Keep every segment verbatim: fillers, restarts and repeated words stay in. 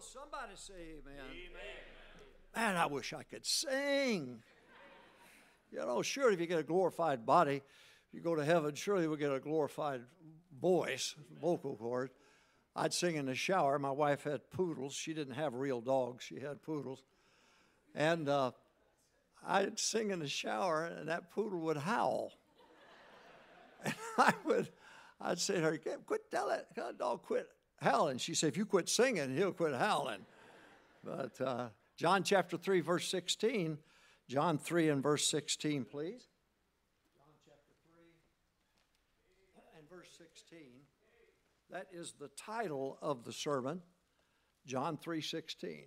Somebody say amen. Amen. Man, I wish I could sing. You know, surely if you get a glorified body, if you go to heaven, surely we'll get a glorified voice, vocal cord. I'd sing in the shower. My wife had poodles. She didn't have real dogs. She had poodles. And uh, I'd sing in the shower, and that poodle would howl. And I would, I'd say to her, quit telling that dog quit howling. She said, if you quit singing, he'll quit howling. But uh, John chapter three, verse sixteen. John three and verse sixteen, please. John chapter three and verse sixteen. That is the title of the sermon, John three sixteen.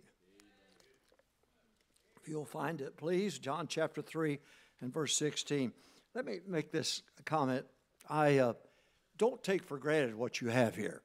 If you'll find it, please. John chapter three and verse sixteen. Let me make this comment. I uh, don't take for granted what you have here.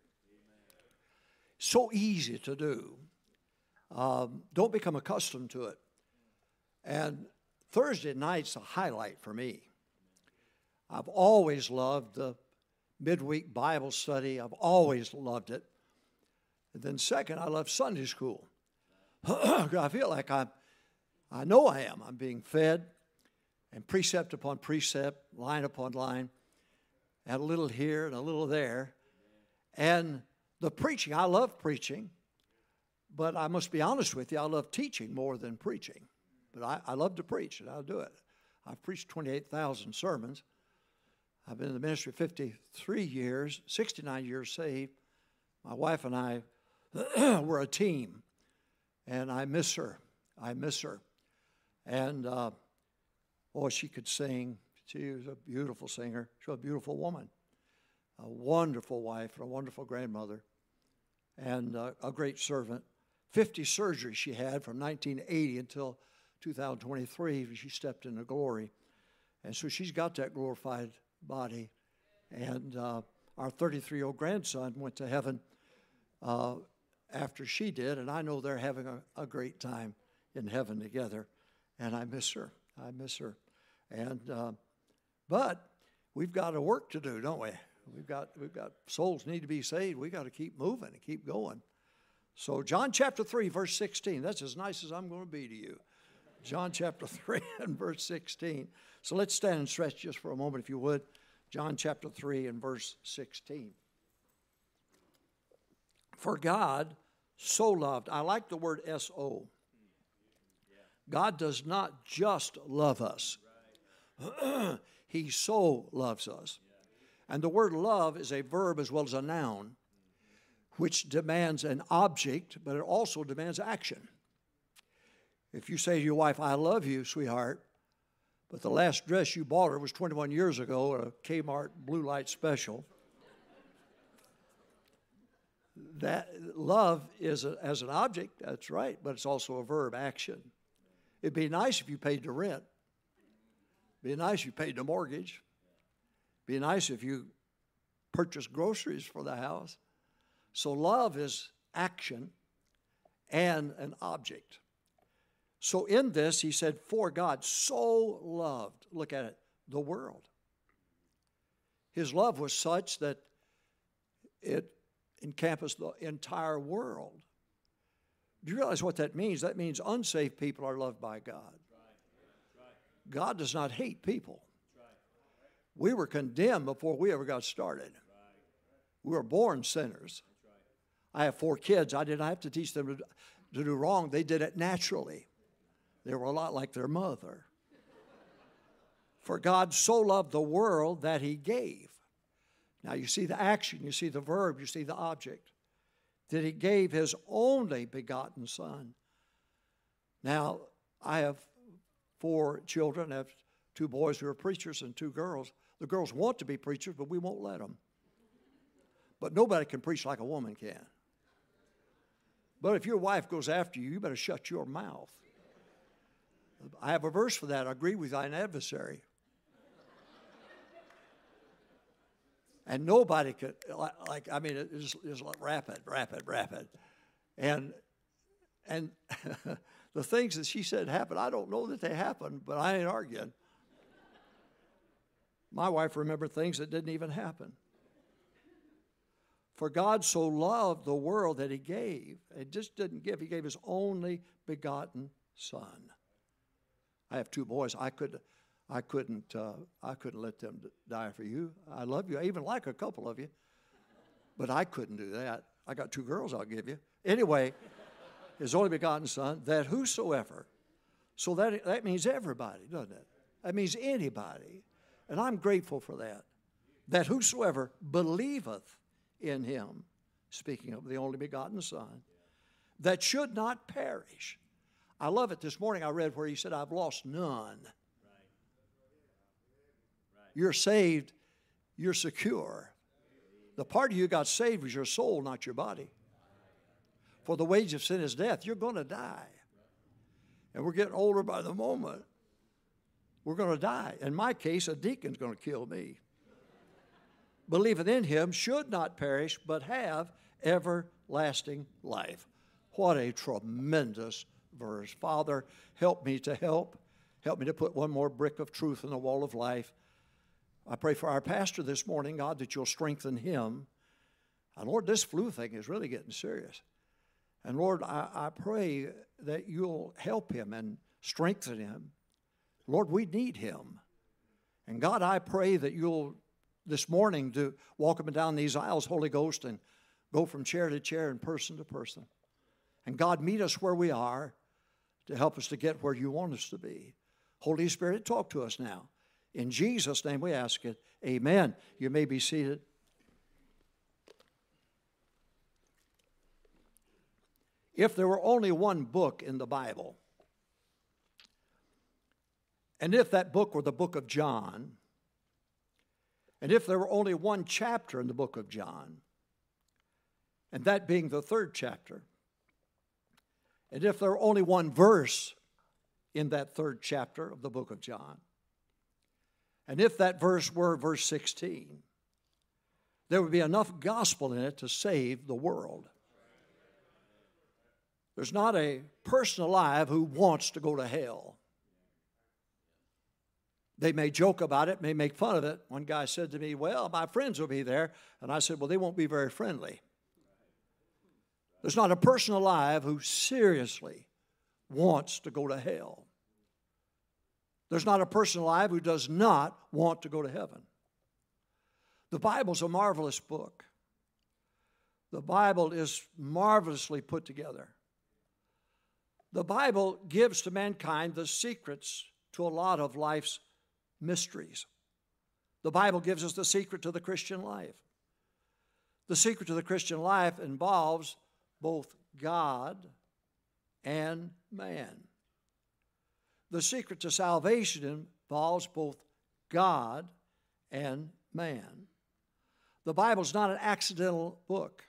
So easy to do. Um, don't become accustomed to it. And Thursday night's a highlight for me. I've always loved the midweek Bible study. I've always loved it. And then second, I love Sunday school. I feel like I'm, I know I am. I'm being fed, and precept upon precept, line upon line, and a little here and a little there. And the preaching, I love preaching, but I must be honest with you, I love teaching more than preaching. But I, I love to preach, and I'll do it. I've preached twenty-eight thousand sermons. I've been in the ministry fifty-three years, sixty-nine years saved. My wife and I were a team, and I miss her. I miss her. And, uh, boy, she could sing. She was a beautiful singer. She was a beautiful woman, a wonderful wife, and a wonderful grandmother, and uh, a great servant. fifty surgeries she had from nineteen eighty until two thousand twenty-three. She stepped into glory. And so she's got that glorified body. And uh, our thirty-three-year-old grandson went to heaven uh, after she did, and I know they're having a, a great time in heaven together. And I miss her. I miss her. And uh, but we've got a work to do, don't we? We've got we've got souls need to be saved. We've got to keep moving and keep going. So John chapter three, verse sixteen. That's as nice as I'm going to be to you. John chapter three and verse sixteen. So let's stand and stretch just for a moment, if you would. John chapter three and verse sixteen. For God so loved. I like the word S O. God does not just love us. He so loves us. And the word love is a verb as well as a noun, which demands an object, but it also demands action. If you say to your wife, I love you, sweetheart, but the last dress you bought her was twenty-one years ago at a Kmart Blue Light Special, that love is a, as an object, that's right, but it's also a verb, action. It'd be nice if you paid the rent. It'd be nice if you paid the mortgage. It'd be nice if you purchased groceries for the house. So love is action and an object. So in this, he said, for God so loved, look at it, the world. His love was such that it encompassed the entire world. Do you realize what that means? That means unsaved people are loved by God. God does not hate people. We were condemned before we ever got started. We were born sinners. I have four kids. I didn't have to teach them to, to do wrong. They did it naturally. They were a lot like their mother. For God so loved the world that he gave. Now you see the action, you see the verb, you see the object. That he gave his only begotten son. Now, I have four children. I have two boys who are preachers and two girls. The girls want to be preachers, but we won't let them. But nobody can preach like a woman can. But if your wife goes after you, you better shut your mouth. I have a verse for that. I agree with thine adversary. And nobody could, like, like I mean, it's, it's like rapid, rapid, rapid. And, and the things that she said happened, I don't know that they happened, but I ain't arguing. My wife remembered things that didn't even happen. For God so loved the world that he gave. It just didn't give. He gave his only begotten Son. I have two boys. I could, I couldn't, uh, I couldn't let them die for you. I love you. I even like a couple of you, but I couldn't do that. I got two girls I'll give you. Anyway, his only begotten Son, that whosoever, so that that means everybody, doesn't it? That means anybody, and I'm grateful for that. That whosoever believeth in him, speaking of the only begotten Son, that should not perish. I love it. This morning I read where he said, I've lost none. You're saved. You're secure. The part of you got saved was your soul, not your body. For the wage of sin is death. You're going to die. And we're getting older by the moment. We're going to die. In my case, a deacon's going to kill me. Believeth in him should not perish, but have everlasting life. What a tremendous verse. Father, help me to help. Help me to put one more brick of truth in the wall of life. I pray for our pastor this morning, God, that you'll strengthen him. And Lord, this flu thing is really getting serious. And Lord, I, I pray that you'll help him and strengthen him. Lord, we need him. And God, I pray that you'll this morning to walk up and down these aisles, Holy Ghost, and go from chair to chair and person to person. And God, meet us where we are to help us to get where you want us to be. Holy Spirit, talk to us now. In Jesus' name we ask it. Amen. You may be seated. If there were only one book in the Bible, and if that book were the book of John, and if there were only one chapter in the book of John, and that being the third chapter, and if there were only one verse in that third chapter of the book of John, and if that verse were verse sixteen, there would be enough gospel in it to save the world. There's not a person alive who wants to go to hell. They may joke about it, may make fun of it. One guy said to me, well, my friends will be there. And I said, well, they won't be very friendly. There's not a person alive who seriously wants to go to hell. There's not a person alive who does not want to go to heaven. The Bible's a marvelous book. The Bible is marvelously put together. The Bible gives to mankind the secrets to a lot of life's mysteries. The Bible gives us the secret to the Christian life. The secret to the Christian life involves both God and man. The secret to salvation involves both God and man. The Bible is not an accidental book.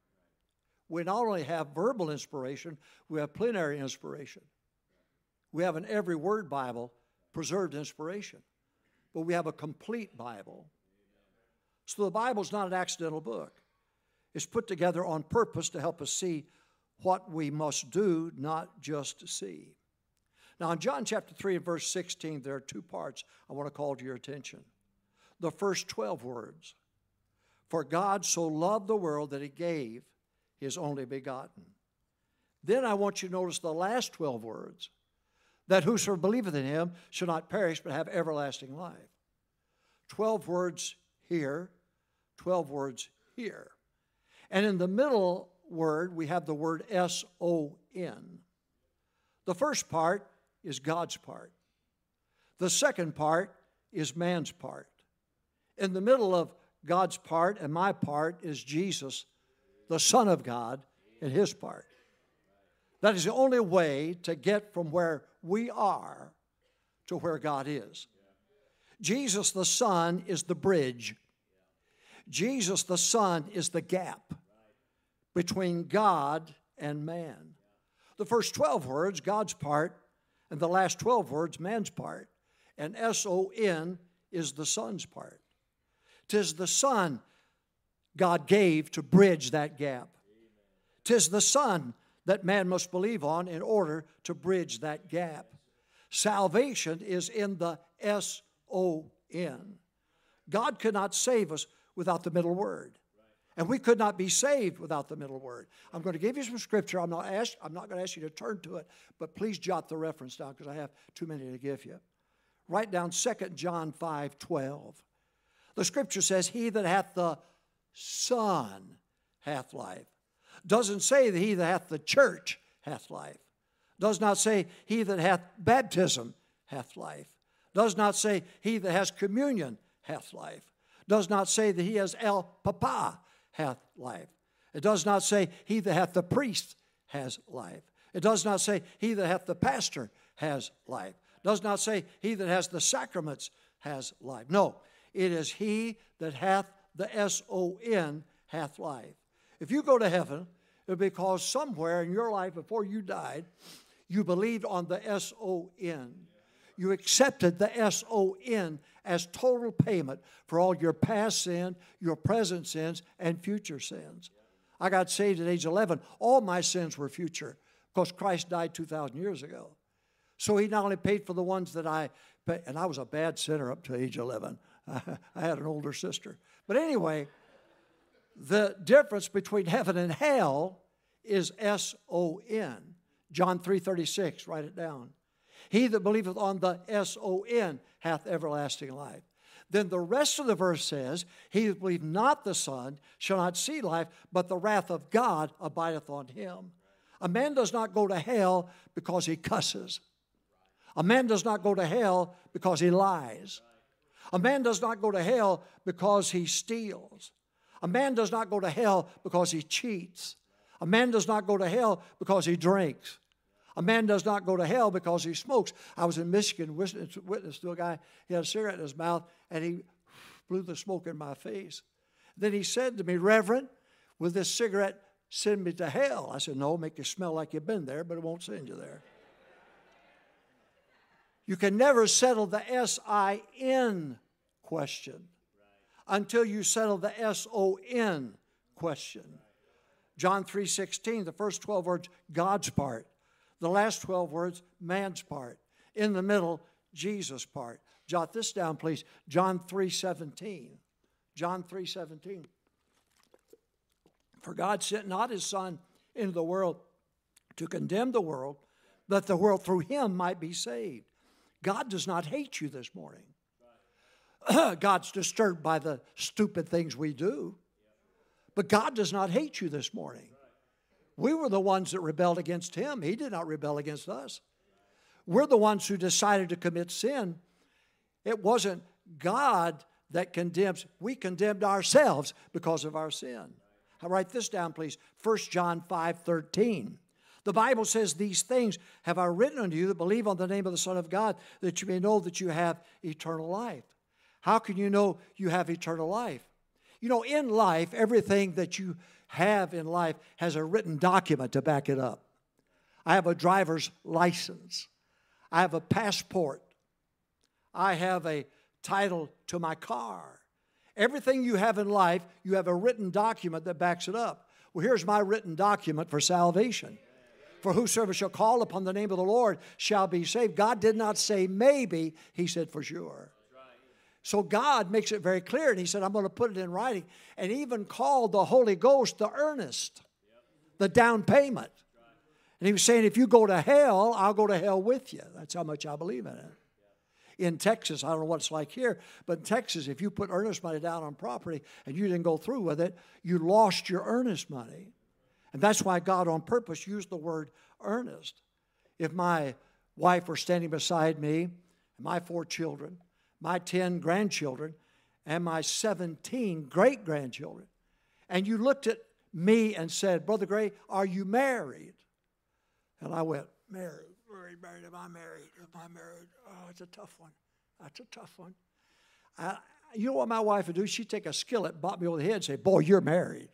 We not only have verbal inspiration, we have plenary inspiration. We have an every word Bible, preserved inspiration. But we have a complete Bible. So the Bible is not an accidental book. It's put together on purpose to help us see what we must do, not just to see. Now in John chapter three and verse sixteen, there are two parts I want to call to your attention. The first twelve words. For God so loved the world that he gave his only begotten. Then I want you to notice the last twelve words. That whosoever believeth in him shall not perish but have everlasting life. Twelve words here, twelve words here. And in the middle word, we have the word S O N. The first part is God's part. The second part is man's part. In the middle of God's part and my part is Jesus, the Son of God, and his part. That is the only way to get from where we are to where God is. Jesus the Son is the bridge. Jesus the Son is the gap between God and man. The first twelve words, God's part, and the last twelve words, man's part. And S O N is the Son's part. 'Tis the Son God gave to bridge that gap. 'Tis the Son that man must believe on in order to bridge that gap. Salvation is in the S O N. God cannot save us without the middle word. And we could not be saved without the middle word. I'm going to give you some scripture. I'm not, ask, I'm not going to ask you to turn to it, but please jot the reference down because I have too many to give you. Write down Second John five twelve. The scripture says, he that hath the Son hath life. Doesn't say that he that hath the church hath life. Does not say he that hath baptism hath life. Does not say he that has communion hath life. Does not say that he has El Papa hath life. It does not say he that hath the priest has life. It does not say he that hath the pastor has life. It does not say he that has the sacraments has life. No, it is he that hath the S O N hath life. If you go to heaven, it's because somewhere in your life before you died, you believed on the S O N. You accepted the S O N as total payment for all your past sin, your present sins, and future sins. I got saved at age eleven. All my sins were future because Christ died two thousand years ago. So he not only paid for the ones that I, and I was a bad sinner up to age eleven. I had an older sister. But anyway, the difference between heaven and hell is S O N. John three thirty-six, write it down. He that believeth on the S O N hath everlasting life. Then the rest of the verse says, he that believeth not the Son shall not see life, but the wrath of God abideth on him. A man does not go to hell because he cusses. A man does not go to hell because he lies. A man does not go to hell because he steals. A man does not go to hell because he cheats. A man does not go to hell because he drinks. A man does not go to hell because he smokes. I was in Michigan, witness, witness to a guy, he had a cigarette in his mouth, and he blew the smoke in my face. Then he said to me, Reverend, will this cigarette send me to hell? I said, no, make you smell like you've been there, but it won't send you there. You can never settle the S I N question until you settle the S O N question. John three sixteen, the first twelve words, God's part. The last twelve words, man's part. In the middle, Jesus' part. Jot this down, please. John three seventeen. John three seventeen. For God sent not his Son into the world to condemn the world, but the world through him might be saved. God does not hate you this morning. God's disturbed by the stupid things we do. But God does not hate you this morning. We were the ones that rebelled against him. He did not rebel against us. We're the ones who decided to commit sin. It wasn't God that condemns. We condemned ourselves because of our sin. I'll write this down, please. First John five thirteen. The Bible says, these things have I written unto you that believe on the name of the Son of God, that you may know that you have eternal life. How can you know you have eternal life? You know, in life, everything that you have in life has a written document to back it up. I have a driver's license. I have a passport. I have a title to my car. Everything you have in life, you have a written document that backs it up. Well, here's my written document for salvation. For whosoever shall call upon the name of the Lord shall be saved. God did not say maybe, he said for sure. So God makes it very clear, and he said, I'm going to put it in writing, and even called the Holy Ghost the earnest, the down payment. And he was saying, if you go to hell, I'll go to hell with you. That's how much I believe in it. In Texas, I don't know what it's like here, but in Texas, if you put earnest money down on property and you didn't go through with it, you lost your earnest money. And that's why God on purpose used the word earnest. If my wife were standing beside me, and my four children, my ten grandchildren, and my seventeen great-grandchildren, and you looked at me and said, Brother Gray, are you married? And I went, married, married, married, am I married? Am I married? Oh, it's a tough one. That's a tough one. I, you know what my wife would do? She'd take a skillet, bop me over the head and say, boy, you're married.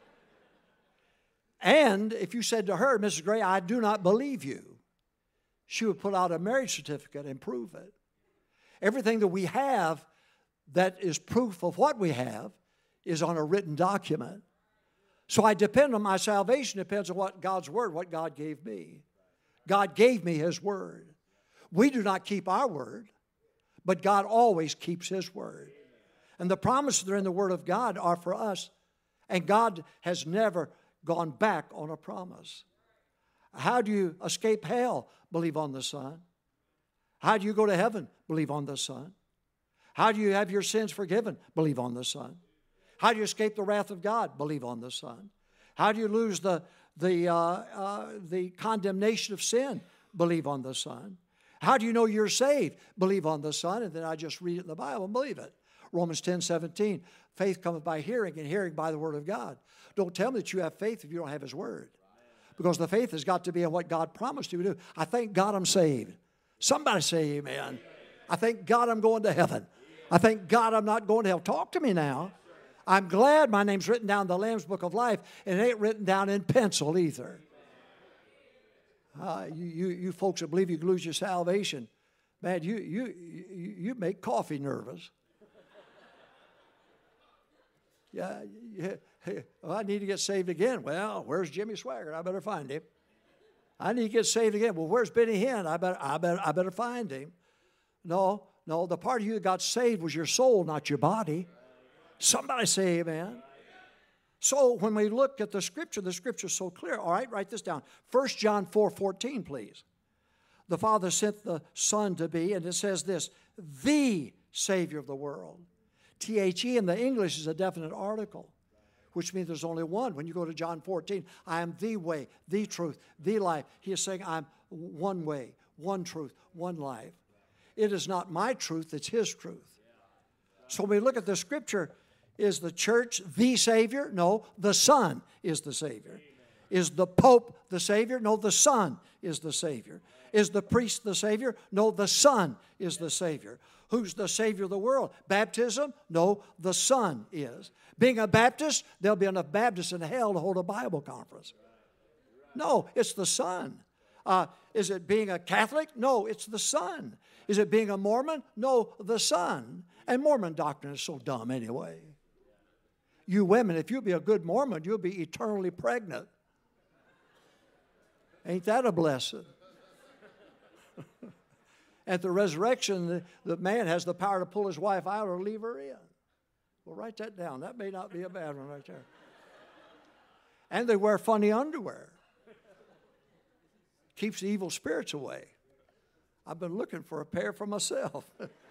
And if you said to her, Missus Gray, I do not believe you, she would put out a marriage certificate and prove it. Everything that we have that is proof of what we have is on a written document. So I depend on my salvation, depends on what God's word, what God gave me. God gave me his word. We do not keep our word, but God always keeps his word. And the promises that are in the word of God are for us And God has never gone back on a promise. How do you escape hell? Believe on the Son. How do you go to heaven? Believe on the Son. How do you have your sins forgiven? Believe on the Son. How do you escape the wrath of God? Believe on the Son. How do you lose the, the, uh, uh, the condemnation of sin? Believe on the Son. How do you know you're saved? Believe on the Son. And then I just read it in the Bible and believe it. Romans ten seventeen, faith cometh by hearing, and hearing by the Word of God. Don't tell me that you have faith if you don't have His Word. Because the faith has got to be in what God promised you to do. I thank God I'm saved. Somebody say amen. I thank God I'm going to heaven. I thank God I'm not going to hell. Talk to me now. I'm glad my name's written down in the Lamb's Book of Life, and it ain't written down in pencil either. Uh, you, you, you folks that believe you can lose your salvation, man, you, you, you, you make coffee nervous. Yeah, yeah. Hey, well, I need to get saved again. Well, where's Jimmy Swaggart? I better find him. I need to get saved again. Well, where's Benny Hinn? I better, I better, I better find him. No, no, the part of you that got saved was your soul, not your body. Somebody say amen. So when we look at the Scripture, the Scripture is so clear. All right, write this down. First John four fourteen, please. The Father sent the Son to be, and it says this, the Savior of the world. T H E in the English is a definite article, which means there's only one. When you go to John fourteen, I am the way, the truth, the life. He is saying I'm one way, one truth, one life. It is not my truth, it's His truth. So when we look at the Scripture, is the church the Savior? No, the Son is the Savior. Is the Pope the Savior? No, the Son is the Savior. Is the priest the Savior? No, the Son is the Savior. Who's the Savior of the world? Baptism? No, the Son is. Being a Baptist, there'll be enough Baptists in hell to hold a Bible conference. No, it's the Son. Uh, is it being a Catholic? No, it's the Son. Is it being a Mormon? No, the Son. And Mormon doctrine is so dumb anyway. You women, if you'll be a good Mormon, you'll be eternally pregnant. Ain't that a blessing? At the resurrection, the, the man has the power to pull his wife out or leave her in. Well, write that down. That may not be a bad one right there. And they wear funny underwear. Keeps the evil spirits away. I've been looking for a pair for myself.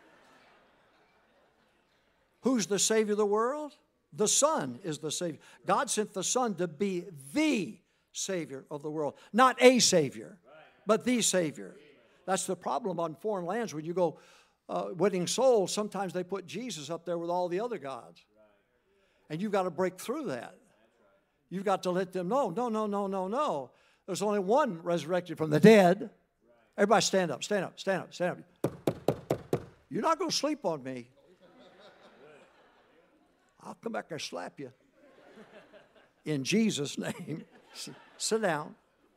Who's the Savior of the world? The Son is the Savior. God sent the Son to be the Savior of the world. Not a Savior, but the Savior. That's the problem on foreign lands. When you go uh, winning souls, sometimes they put Jesus up there with all the other gods. And you've got to break through that. You've got to let them know, no, no, no, no, no. There's only one resurrected from the dead. Everybody stand up, stand up, stand up, stand up. You're not going to sleep on me. I'll come back and slap you. In Jesus' name. Sit down.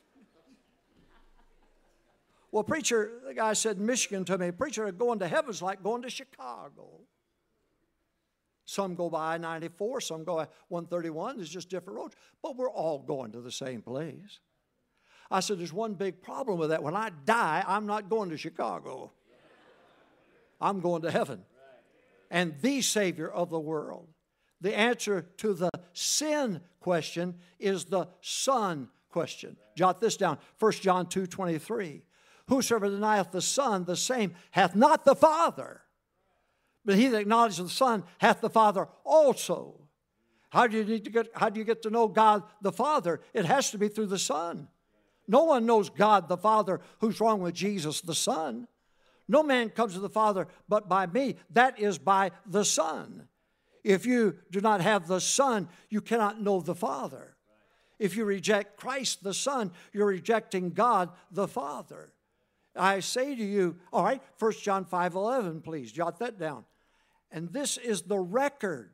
Well, preacher, the guy said in Michigan to me, preacher, going to heaven's like going to Chicago. Some go by I ninety-four, some go by one thirty-one. There's just different roads. But we're all going to the same place. I said, there's one big problem with that. When I die, I'm not going to Chicago. I'm going to heaven. And the Savior of the world. The answer to the sin question is the Son question. Jot this down. First John two twenty-three. Whosoever denieth the Son, the same hath not the Father. But he that acknowledges the Son hath the Father also. How do you need to get, how do you get to know God the Father? It has to be through the Son. No one knows God the Father. Who's wrong with Jesus the Son? No man comes to the Father but by me. That is by the Son. If you do not have the Son, you cannot know the Father. If you reject Christ the Son, you're rejecting God the Father. I say to you, all right, First John five eleven, please, jot that down. And this is the record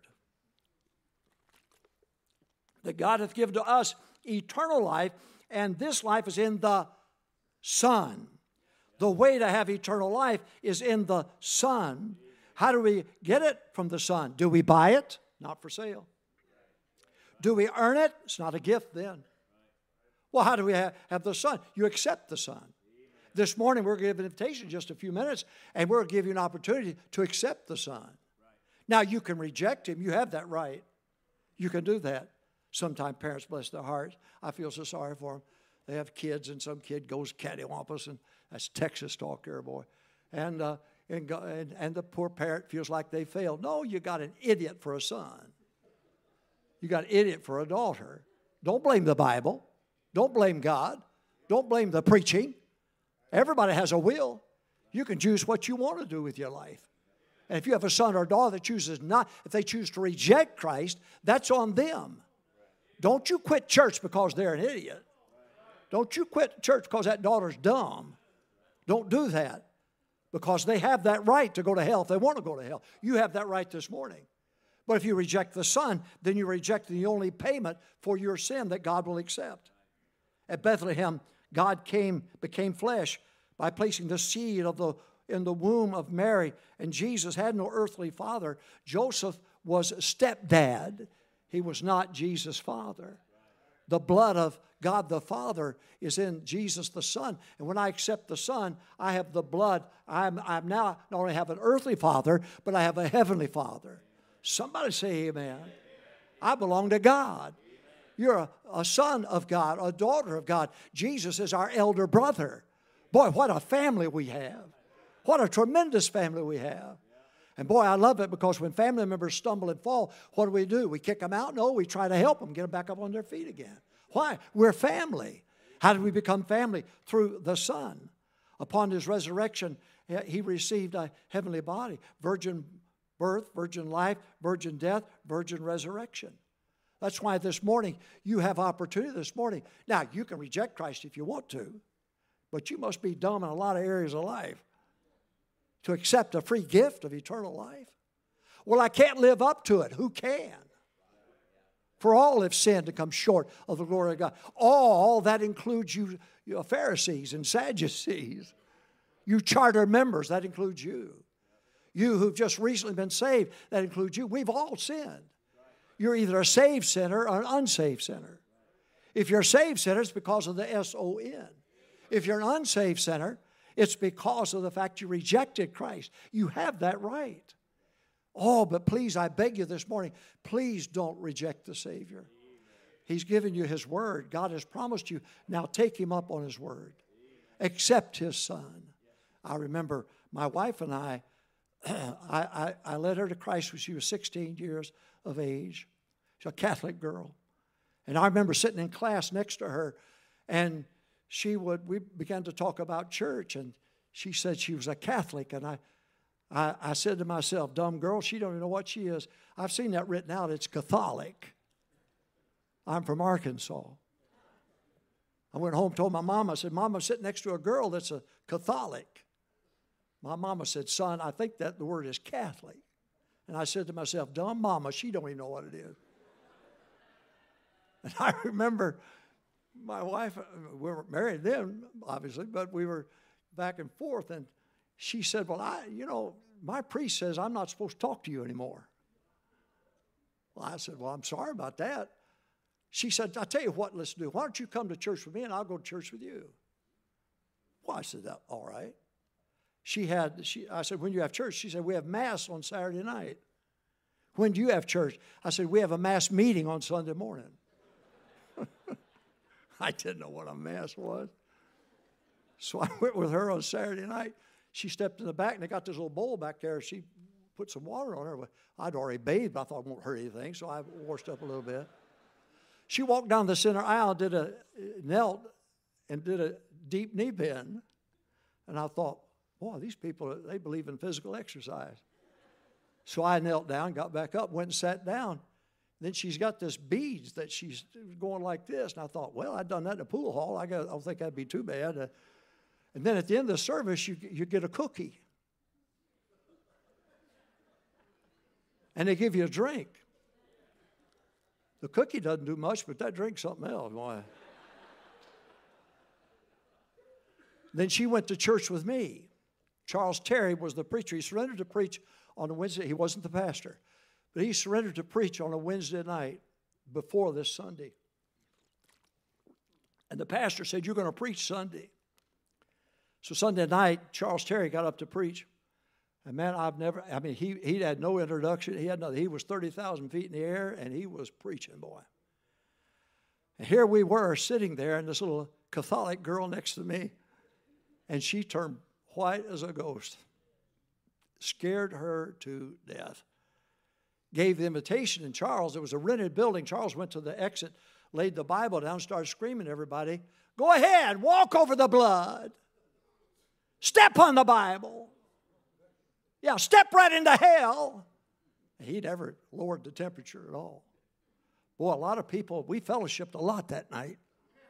that God hath given to us, eternal life, and this life is in the Son. The way to have eternal life is in the Son. How do we get it from the Son? Do we buy it? Not for sale. Do we earn it? It's not a gift then. Well, how do we have, have the Son? You accept the Son. This morning we're going to give an invitation in just a few minutes, and we're going to give you an opportunity to accept the Son. Now, you can reject Him. You have that right. You can do that. Sometimes parents, bless their hearts, I feel so sorry for them. They have kids, and some kid goes cattywampus, and that's Texas talk there, boy. And, uh, and, go, and, and the poor parent feels like they failed. No, you got an idiot for a son. You got an idiot for a daughter. Don't blame the Bible. Don't blame God. Don't blame the preaching. Everybody has a will. You can choose what you want to do with your life. And if you have a son or a daughter that chooses not, if they choose to reject Christ, that's on them. Don't you quit church because they're an idiot. Don't you quit church because that daughter's dumb. Don't do that, because they have that right to go to hell if they want to go to hell. You have that right this morning. But if you reject the Son, then you reject the only payment for your sin that God will accept. At Bethlehem, God came, became flesh by placing the seed of the in the womb of Mary, and Jesus had no earthly father. Joseph was stepdad. He was not Jesus' father. The blood of God the Father is in Jesus the Son. And when I accept the Son, I have the blood. I'm, I'm now not only have an earthly father, but I have a heavenly Father. Somebody say amen. I belong to God. You're a, a son of God, a daughter of God. Jesus is our elder brother. Boy, what a family we have. What a tremendous family we have. And boy, I love it, because when family members stumble and fall, what do we do? We kick them out? No, we try to help them, get them back up on their feet again. Why? We're family. How did we become family? Through the Son. Upon His resurrection, He received a heavenly body. Virgin birth, virgin life, virgin death, virgin resurrection. That's why this morning you have opportunity this morning. Now, you can reject Christ if you want to, but you must be dumb in a lot of areas of life to accept a free gift of eternal life. Well, I can't live up to it. Who can? For all have sinned to come short of the glory of God. All, that includes you, you Pharisees and Sadducees. You charter members, that includes you. You who've just recently been saved, that includes you. We've all sinned. You're either a saved sinner or an unsaved sinner. If you're a saved sinner, it's because of the S O N. If you're an unsaved sinner, it's because of the fact you rejected Christ. You have that right. Oh, but please, I beg you this morning, please don't reject the Savior. He's given you His Word. God has promised you. Now take Him up on His Word. Accept His Son. I remember my wife and I, I, I, I led her to Christ when she was sixteen years of age. She's a Catholic girl. And I remember sitting in class next to her, and she would, we began to talk about church, and she said she was a Catholic, and I, I, I said to myself, dumb girl, she don't even know what she is. I've seen that written out. It's Catholic. I'm from Arkansas. I went home, told my mama, I said, Mom, I'm sitting next to a girl that's a Catholic. My mama said, son, I think that the word is Catholic. And I said to myself, dumb mama, she don't even know what it is. And I remember my wife, we weren't married then, obviously, but we were back and forth, and she said, well, I, you know, my priest says I'm not supposed to talk to you anymore. Well, I said, well, I'm sorry about that. She said, I'll tell you what, let's do. Why don't you come to church with me, and I'll go to church with you? Well, I said, all right. She had, she, I said, when do you have church? She said, we have Mass on Saturday night. When do you have church? I said, we have a Mass meeting on Sunday morning. I didn't know what a Mass was. So I went with her on Saturday night. She stepped in the back, and they got this little bowl back there. She put some water on her. I'd already bathed, but I thought it won't hurt anything, so I washed up a little bit. She walked down the center aisle, did a, knelt, and did a deep knee bend. And I thought, boy, these people, they believe in physical exercise. So I knelt down, got back up, went and sat down. Then she's got this beads that she's going like this. And I thought, well, I'd done that in a pool hall. I, got, I don't think that'd be too bad. Uh, and then at the end of the service, you, you get a cookie. And they give you a drink. The cookie doesn't do much, but that drink's something else. Boy. Then she went to church with me. Charles Terry was the preacher. He surrendered to preach on a Wednesday. He wasn't the pastor. But he surrendered to preach on a Wednesday night before this Sunday. And the pastor said, you're going to preach Sunday. So Sunday night, Charles Terry got up to preach. And man, I've never, I mean, he, he had no introduction. He had nothing. He was thirty thousand feet in the air, and he was preaching, boy. And here we were sitting there, and this little Catholic girl next to me, and she turned white as a ghost. Scared her to death. Gave the invitation, and Charles, it was a rented building. Charles went to the exit, laid the Bible down, started screaming at everybody, go ahead, walk over the blood. Step on the Bible. Yeah, step right into hell. He never lowered the temperature at all. Boy, a lot of people, we fellowshipped a lot that night.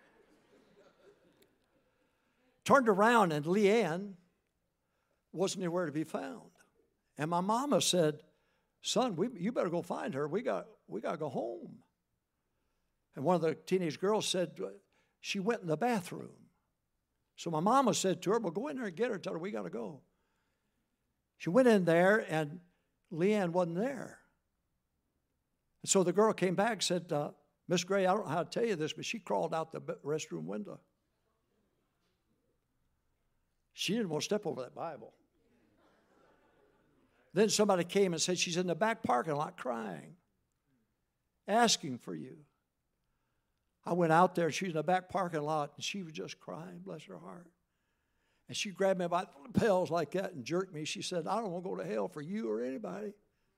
Turned around, and Leanne wasn't anywhere to be found. And my mama said, son, we, you better go find her. We got, we got to go home. And one of the teenage girls said, she went in the bathroom. So my mama said to her, well, go in there and get her. Tell her we got to go. She went in there, and Leanne wasn't there. And so the girl came back and said, uh, Miss Gray, I don't know how to tell you this, but she crawled out the restroom window. She didn't want to step over that Bible. Then somebody came and said, she's in the back parking lot crying, asking for you. I went out there, she's in the back parking lot, and she was just crying, bless her heart. And she grabbed me by the lapels like that and jerked me. She said, I don't want to go to hell for you or anybody.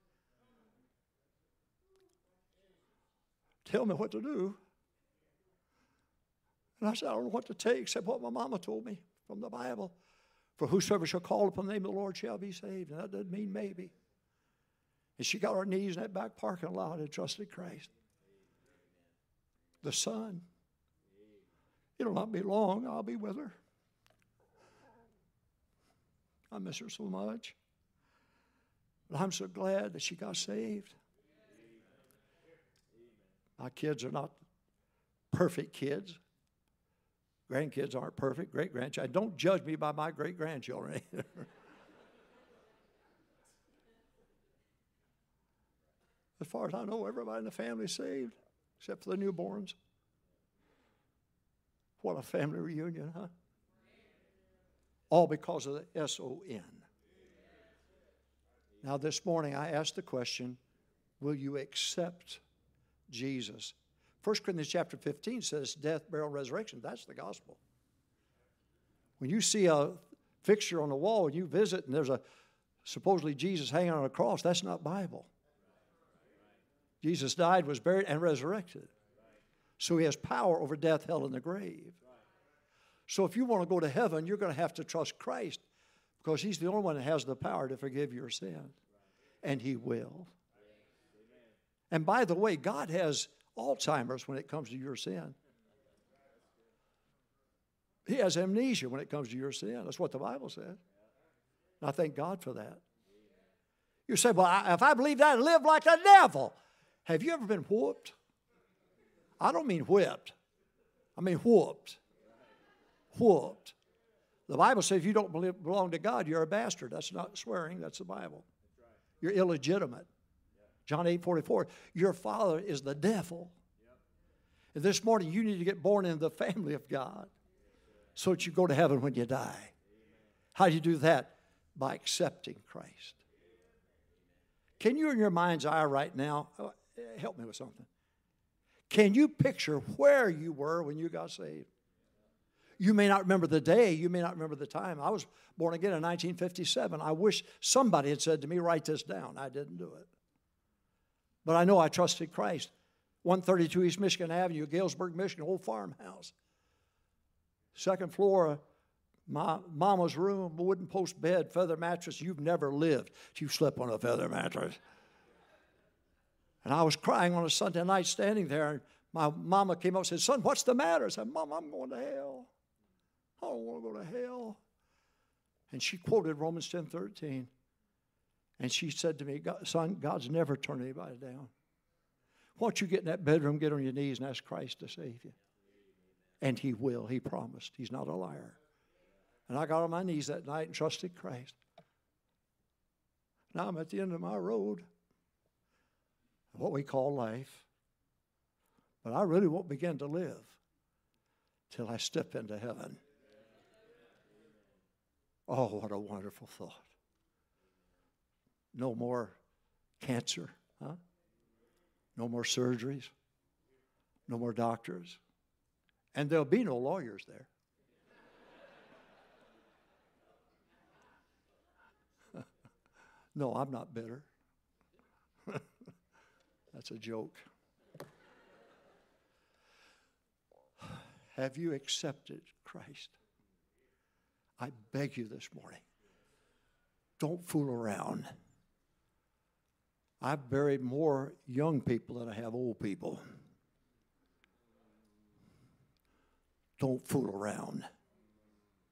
Tell me what to do. And I said, I don't know what to take except what my mama told me from the Bible. For whosoever shall call upon the name of the Lord shall be saved. And that doesn't mean maybe. And she got on her knees in that back parking lot and trusted Christ. The Son. It'll not be long. I'll be with her. I miss her so much. But I'm so glad that she got saved. My kids are not perfect kids. Grandkids aren't perfect. Great-grandchildren. Don't judge me by my great-grandchildren either. As far as I know, everybody in the family is saved, except for the newborns. What a family reunion, huh? All because of the S O N. Now this morning I asked the question, will you accept Jesus? First Corinthians chapter fifteen says death, burial, resurrection. That's the gospel. When you see a fixture on the wall and you visit and there's a supposedly Jesus hanging on a cross, that's not Bible. Jesus died, was buried, and resurrected. So he has power over death, hell, and the grave. So if you want to go to heaven, you're going to have to trust Christ because he's the only one that has the power to forgive your sin. And he will. And by the way, God has Alzheimer's when it comes to your sin. He has amnesia when it comes to your sin. That's what the Bible said. And I thank God for that. You say, well, I, if I believe that, I live like the devil. Have you ever been whooped? I don't mean whipped. I mean whooped. Whooped. The Bible says if you don't believe, belong to God, you're a bastard. That's not swearing. That's the Bible. You're illegitimate. John eight forty-four. Your father is the devil. And this morning you need to get born into the family of God so that you go to heaven when you die. How do you do that? By accepting Christ. Can you in your mind's eye right now, help me with something. Can you picture where you were when you got saved? You may not remember the day. You may not remember the time. I was born again in nineteen fifty-seven. I wish somebody had said to me, write this down. I didn't do it. But I know I trusted Christ. one thirty-two East Michigan Avenue, Galesburg, Michigan, old farmhouse. Second floor, my mama's room, wooden post bed, feather mattress. You've never lived if you slept on a feather mattress. And I was crying on a Sunday night standing there, and my mama came up and said, son, what's the matter? I said, Mom, I'm going to hell. I don't want to go to hell. And she quoted Romans ten thirteen. And she said to me, God, son, God's never turned anybody down. Why don't you get in that bedroom, get on your knees, and ask Christ to save you? And he will. He promised. He's not a liar. And I got on my knees that night and trusted Christ. Now I'm at the end of my road, what we call life. But I really won't begin to live till I step into heaven. Oh, what a wonderful thought. No more cancer, huh? No more surgeries. no more doctors, and there'll be no lawyers there. No, I'm not bitter. That's a joke. Have you accepted Christ? I beg you this morning, don't fool around. I've buried more young people than I have old people. Don't fool around.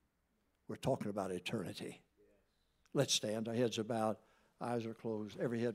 We're talking about eternity. Let's stand. Our heads are bowed, eyes are closed, every head